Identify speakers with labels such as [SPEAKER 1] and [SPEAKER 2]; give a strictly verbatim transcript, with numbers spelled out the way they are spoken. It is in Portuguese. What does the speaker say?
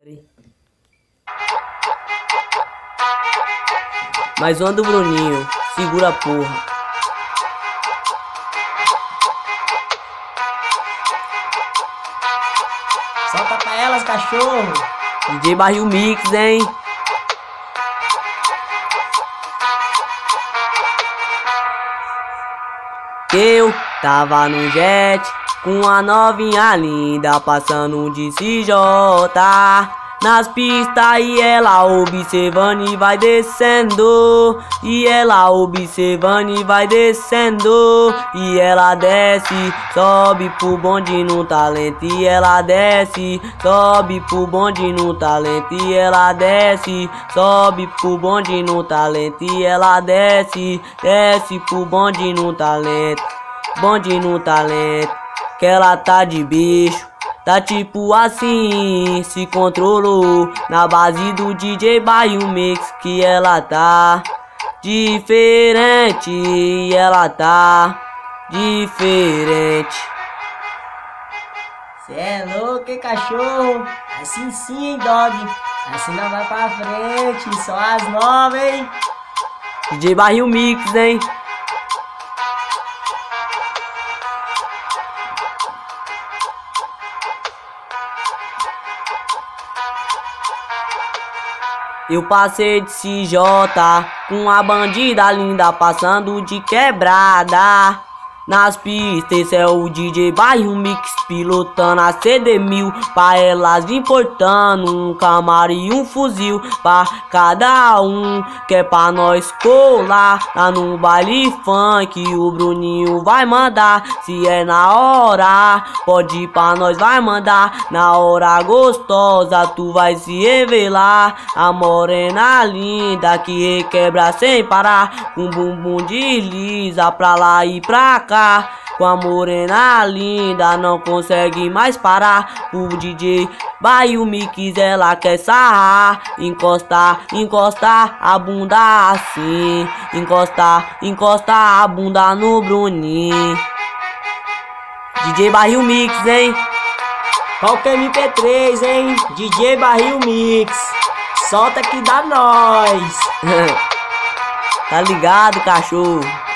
[SPEAKER 1] Mais uma do Bruninho, segura a porra.
[SPEAKER 2] Solta pra elas, cachorro.
[SPEAKER 1] D J Barril Mix, hein? Eu tava no jet com a novinha linda passando de C J nas pistas e ela observando e vai descendo. E ela observando e vai descendo. E ela desce, sobe pro bonde no talento. E ela desce, sobe pro bonde no talento. E ela desce, sobe pro bonde no talento. E ela desce, desce pro bonde no talento. Bonde no talento, que ela tá de bicho. Tá tipo assim, se controlou na base do D J Barril Mix, que ela tá diferente, e ela tá diferente.
[SPEAKER 2] Cê é louco, hein, cachorro? Assim sim, hein, dog? Assim não vai pra frente, só as novas, hein?
[SPEAKER 1] D J Barril Mix, hein? Eu passei de C J com a bandida linda passando de quebrada nas pistas. Esse é o D J Barril Mix pilotando a C D mil pra elas importando um Camaro e um fuzil pra cada um, que é pra nós colar lá no baile funk. O Bruninho vai mandar, se é na hora, pode ir pra nós, vai mandar na hora gostosa. Tu vai se revelar, a morena linda que requebra sem parar, com bumbum desliza pra lá e pra cá. Com a morena linda não consegue mais parar. O D J Barril Mix ela quer sarrar, encostar, encostar a bunda assim, encostar, encostar a bunda no Bruninho. D J Barril Mix, hein?
[SPEAKER 2] Toca M P três, hein? D J Barril Mix. Solta que dá nós.
[SPEAKER 1] Tá ligado, cachorro?